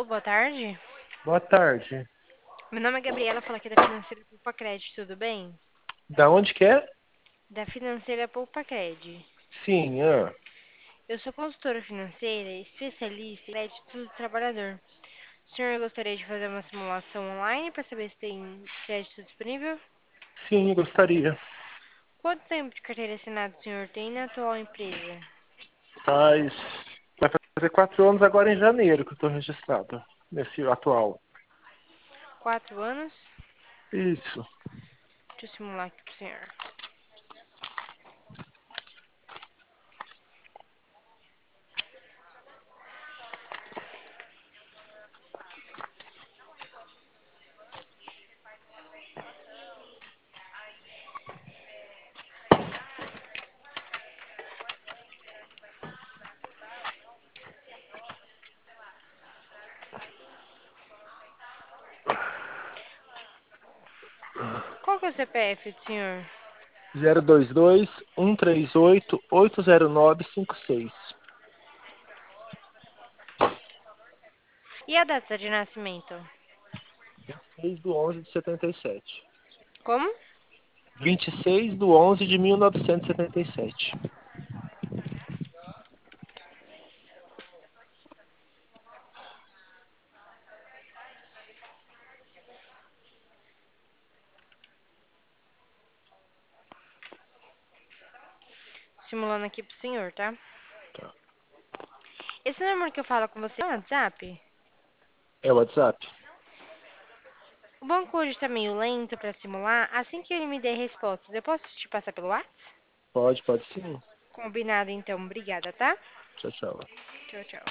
boa tarde. Boa tarde. Meu nome é Gabriela, falo aqui da Financeira Poupa Cred, tudo bem? Da onde que é? Da Financeira Poupa Cred. Sim, Eu sou consultora financeira e especialista em crédito do trabalhador. O senhor gostaria de fazer uma simulação online para saber se tem crédito disponível? sim, gostaria. Quanto tempo de carteira assinada o senhor tem na atual empresa? Vai fazer 4 anos agora em janeiro que eu estou registrado nesse atual. 4 anos? Isso. Deixa eu simular aqui para o senhor. Qual que é o CPF do senhor? 022-138-80956. E a data de nascimento? 26/11/77. Como? 26/11/1977. Simulando aqui pro senhor, tá? Tá. Esse número que eu falo com você é o WhatsApp? É o WhatsApp? O banco hoje está meio lento para simular. Assim que ele me der respostas, eu posso te passar pelo WhatsApp? Pode sim. Combinado, então. Obrigada, tá? Tchau, tchau. Tchau, tchau.